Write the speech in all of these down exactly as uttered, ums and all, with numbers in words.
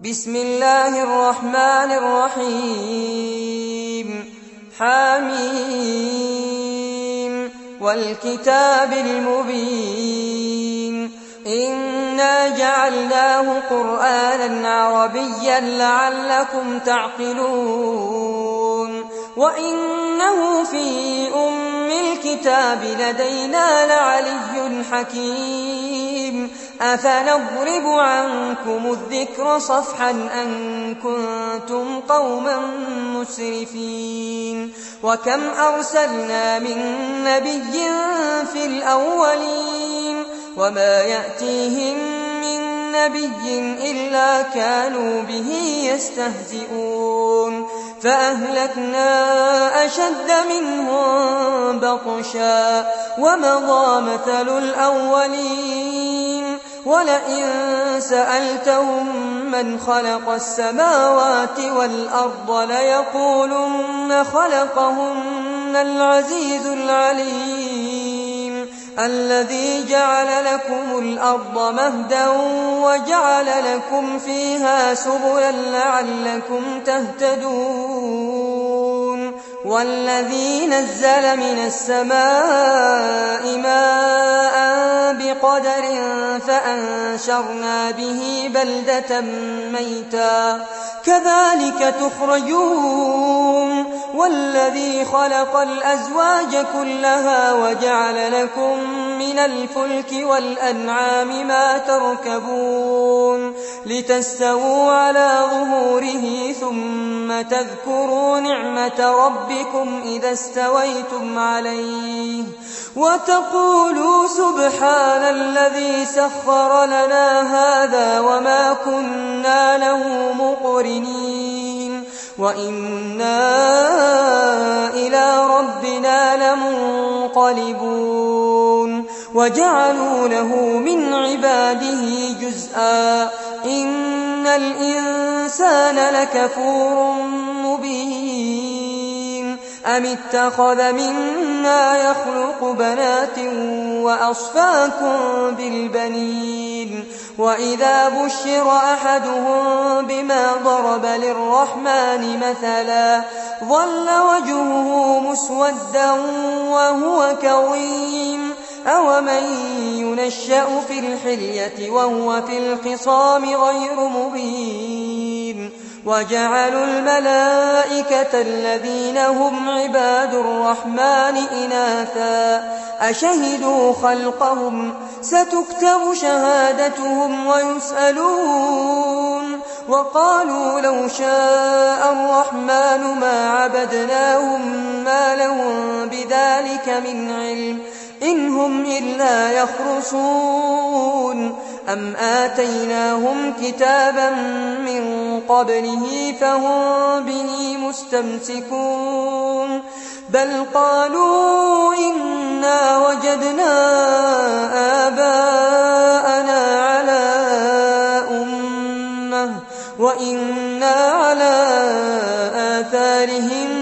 بسم الله الرحمن الرحيم حميم والكتاب المبين إنا جعلناه قرآنا عربيا لعلكم تعقلون وإنه في أم الكتاب لدينا لعلي حكيم أفنضرب عنكم الذكر صفحا أن كنتم قوما مسرفين وكم أرسلنا من نبي في الأولين وما يأتيهم من نبي إلا كانوا به يستهزئون فأهلكنا أشد منهم بطشا ومضى مثل الأولين ولئن سألتهم من خلق السماوات والأرض ليقولن خلقهن العزيز العليم الذي جعل لكم الأرض مهدا وجعل لكم فيها سبلا لعلكم تهتدون والذي نزل من السماء ماء بقدر فأنشرنا به بلدة ميتا كذلك تخرجون والذي خلق الأزواج كلها وجعل لكم من الفلك والأنعام ما تركبون لتستووا على ظهوره ثم تذكروا نعمة ربكم إذا استويتم عليه وتقولوا سبحان الذي سخر لنا هذا وما كنا له مقرنين وإنا إلى ربنا لمنقلبون وجعلوا له من عباده جزءا إن الإنسان لكفور مبين أم اتخذ مما يخلق بنات وأصفاكم بالبنين وإذا بشر أحدهم بما ضرب للرحمن مثلا ظل وجهه مسودا وهو كظيم أومن ينشأ في الحلية وهو في الخصام غير مبين وجعلوا الملائكة الذين هم عباد الرحمن إناثا أشهدوا خلقهم ستكتب شهادتهم ويسألون وقالوا لو شاء الرحمن ما عبدناهم ما لهم بذلك من علم إن هم إلا يخرصون أم آتيناهم كتابا من قبله فهم به مستمسكون بل قالوا إنا وجدنا آباءنا على أمة وإنا على آثارهم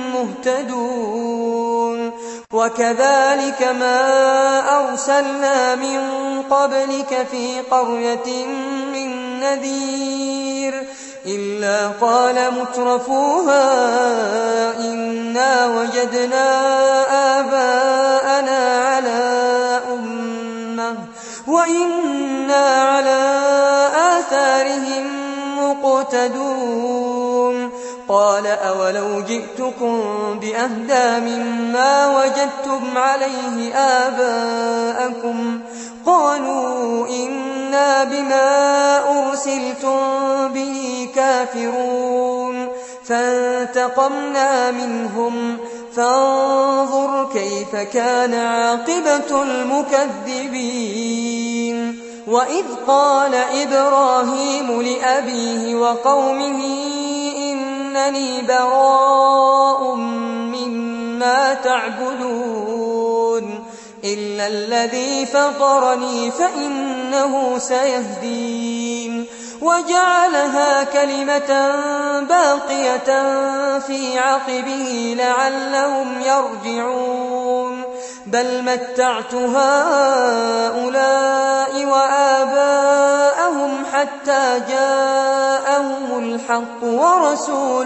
مهتدون وكذلك ما أرسلنا من قبلك في قرية من نذير إلا قال مترفوها إنا وجدنا آباءنا على أمة وإنا على آثارهم مقتدون قال أولو جئتكم بأهدى مما وجدتم عليه آباءكم قالوا إنا بما أرسلتم به كافرون فانتقمنا منهم فانظر كيف كان عاقبة المكذبين وإذ قال إبراهيم لأبيه وقومه إنني براء مما تعبدون إلا الذي فطرني فإنه سيهدين وجعلها كلمة باقية في عقبه لعلهم يرجعون بل متعت هؤلاء وآباءهم حتى جاءهم الحق ورسول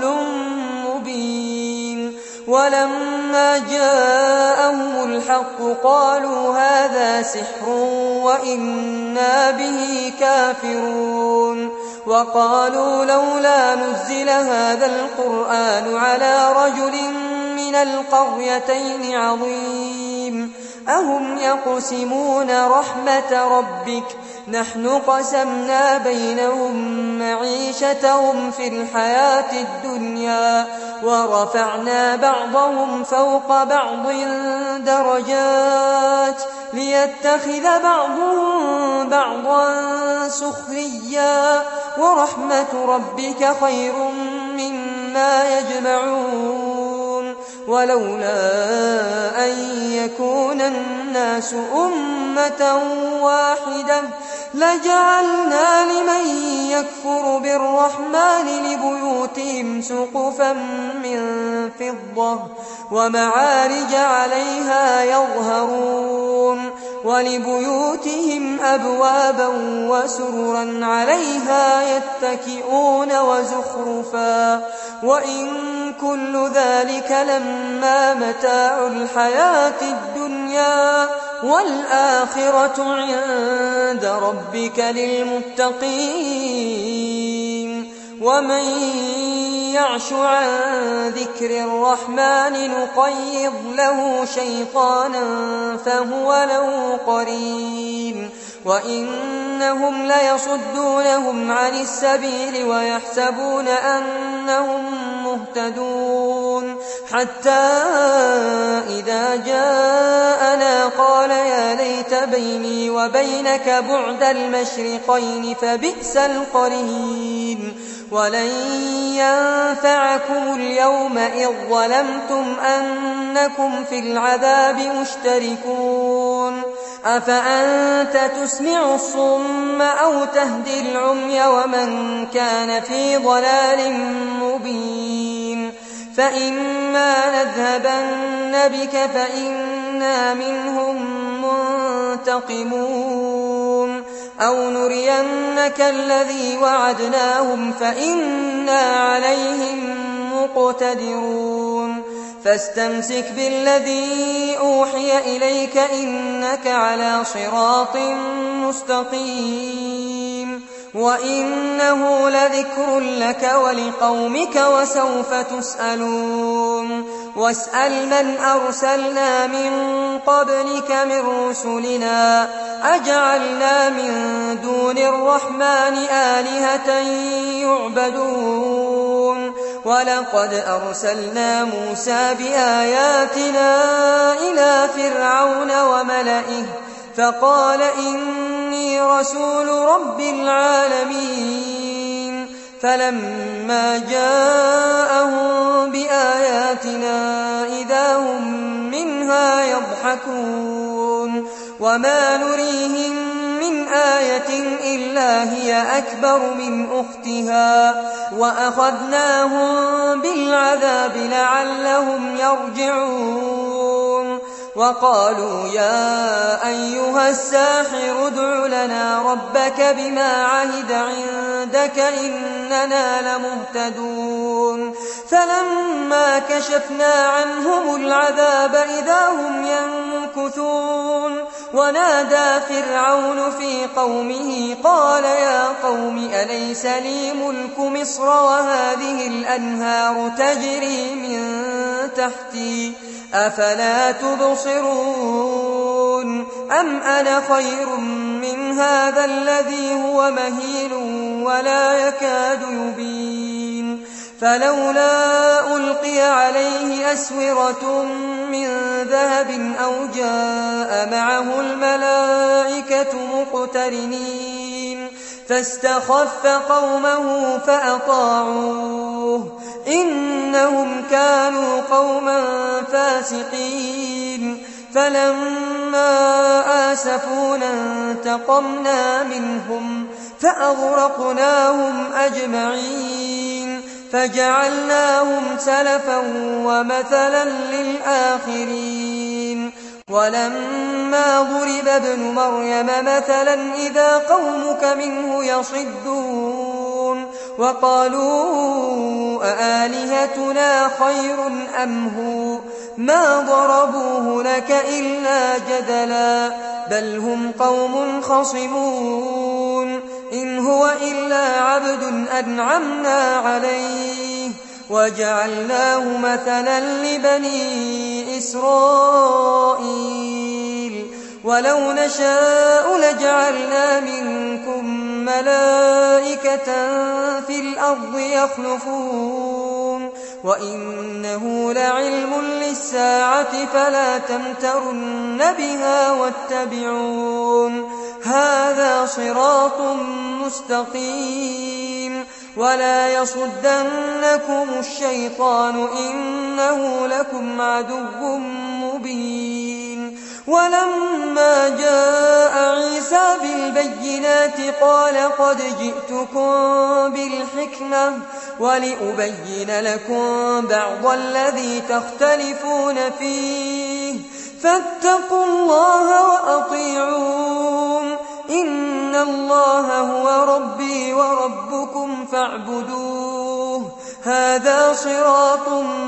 مبين ولما جاءهم الحق قالوا هذا سحر وإنا به كافرون وقالوا لولا نزل هذا القرآن على رجل من القريتين عظيم أهم يقسمون رحمة ربك نحن قسمنا بينهم معيشتهم في الحياة الدنيا ورفعنا بعضهم فوق بعض درجات ليتخذ بعضهم بعضا سخريا ورحمة ربك خير مما يجمعون ولولا أن يكون الناس أمة واحدة لجعلنا لمن يكفر بالرحمن لبيوتهم سقفا من فضة ومعارج عليها يظهرون ولبيوتهم أبوابا وسررا عليها يتكئون وزخرفا وإن كل ذلك لما متاع الحياة الدنيا والآخرة عند ربك للمتقين ومن يعش عن ذكر الرحمن نقيض له شيطانا فهو له قرين وإنهم ليصدونهم عن السبيل ويحسبون أنهم مهتدون حتى إذا جاءنا قال يا ليت بيني وبينك بعد المشرقين فبئس القرين ولن ينفعكم اليوم إذ ظلمتم أنكم في العذاب مشتركون أفأنت تسمع الصم أو تهدي العمي ومن كان في ضلال مبين فإما نذهبن بك فإنا منهم منتقمون أو نرينك الذي وعدناهم فإنا عليهم مقتدرون فاستمسك بالذي أوحي إليك إنك على صراط مستقيم وإنه لذكر لك ولقومك وسوف تسألون واسأل من أرسلنا من قبلك من رسلنا أجعلنا من دون الرحمن آلهة يعبدون ولقد أرسلنا موسى بآياتنا إلى فرعون وملئه فقال إني رسول رب العالمين فلما جاءهم بآياتنا إذا هم منها يضحكون وما نريهم من آية إلا هي أكبر من أختها وأخذناهم بالعذاب لعلهم يرجعون وقالوا يا أيها الساحر ادع لنا ربك بما عهد عندك إننا لمهتدون فلما كشفنا عنهم العذاب إذا هم ينكثون ونادى فرعون في قومه قال يا قوم أليس لي ملك مصر وهذه الأنهار تجري من تحتي أفلا تبصرون أم أنا خير من هذا الذي هو مهين ولا يكاد يبين فلولا ألقي عليه أسورة من ذهب أو جاء معه الملائكة مقترنين فاستخف قومه فأطاعوه إنهم كانوا قوما فاسقين فلما آسفونا انتقمنا منهم فأغرقناهم أجمعين فجعلناهم سلفا ومثلا للآخرين ولما ضرب ابن مريم مثلا إذا قومك منه يصدون وقالوا أآلهتنا خير أم هو ما ضربوه لك إلا جدلا بل هم قوم خصمون إن هو إلا عبد أنعمنا عليه وجعلناه مثلا لبني إسرائيل ولو نشاء لجعلنا منكم ملائكة في الأرض يخلفون وإنه لعلم للساعة فلا تمترن بها واتبعون هذا صراط مستقيم ولا يصدنكم الشيطان إنه لكم عدو مبين ولما جاء عيسى بالبينات قال قد جئتكم بالحكمة ولأبين لكم بعض الذي تختلفون فيه فاتقوا الله وأطيعون إن الله هو ربي وربكم فاعبدوه هذا صراط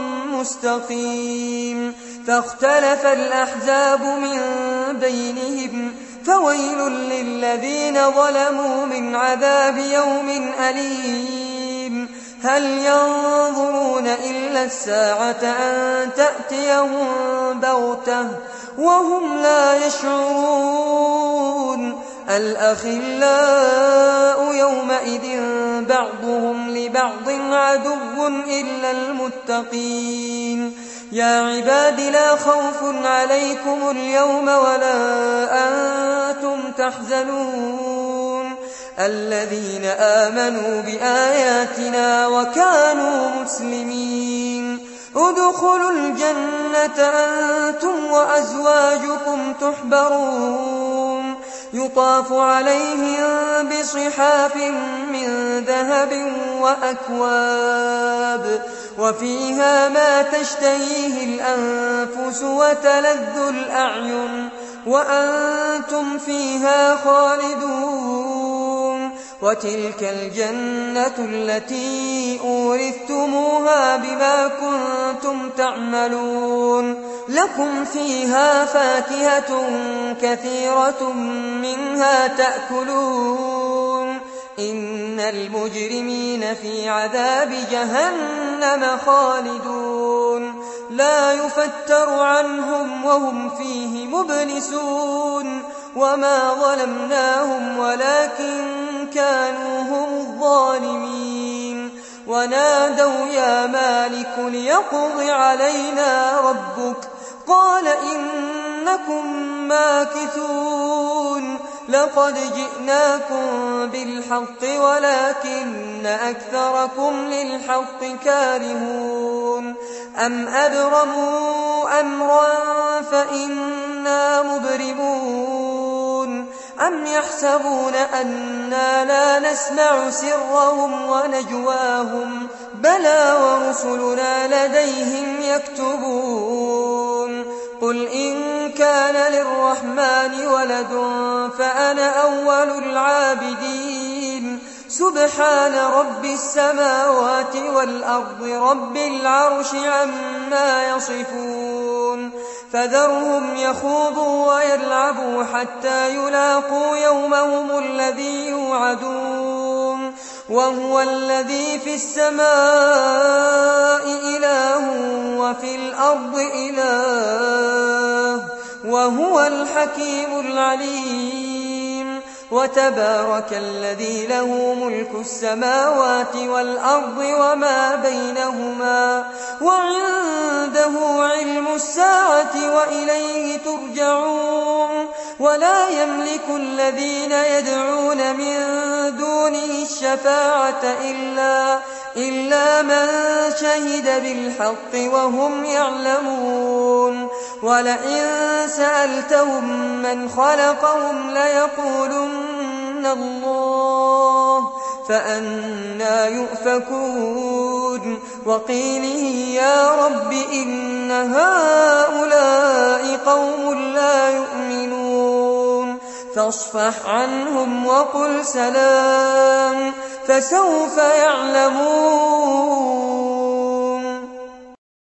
مستقيم فاختلف الأحزاب من بينهم فويل للذين ظلموا من عذاب يوم أليم هل ينظرون إلا الساعة أن تأتيهم بغتة وهم لا يشعرون الأخلاء يومئذ بعضهم لبعض عدو إلا المتقين يا عباد لا خوف عليكم اليوم ولا أنتم تحزنون الذين آمنوا بآياتنا وكانوا مسلمين ادخلوا الجنة أنتم وأزواجكم تحبرون يطاف عليهم بصحاف من ذهب وأكواب وفيها ما تشتهيه الأنفس وتلذ الأعين وأنتم فيها خالدون وتلك الجنة التي أورثتموها بما كنتم تعملون لكم فيها فاكهة كثيرة منها تأكلون إن المجرمين في عذاب جهنم خالدون لا يفتر عنهم وهم فيه مبلسون وما ظلمناهم ولكن كانوا هم الظالمين ونادوا يا مالك ليقض علينا ربك قال إنكم ماكثون لقد جئناكم بالحق ولكن أكثركم للحق كارهون أم أبرموا أمرا فإنا مبرمون أم يحسبون أننا لا نسمع سرهم ونجواهم بلى ورسلنا لديهم يكتبون قل إن كان للرحمن ولد فأنا أول العابدين سبحان رب السماوات والأرض رب العرش عما يصفون فذرهم يخوضوا ويلعبوا حتى يلاقوا يومهم الذي يوعدون وهو الذي في السماء إله وفي الأرض إله وهو الحكيم العليم وتبارك الذي له ملك السماوات والأرض وما بينهما وعنده علم الساعة وإليه ترجعون ولا يملك الذين يدعون من دونه الشفاعة إلا, إلا من شهد بالحق وهم يعلمون ولئن سألتهم من خلقهم ليقولن الله فأنى يؤفكون وقيله يا رب إن هؤلاء قوم لا يؤمنون فاصفح عنهم وقل سلام فسوف يعلمون.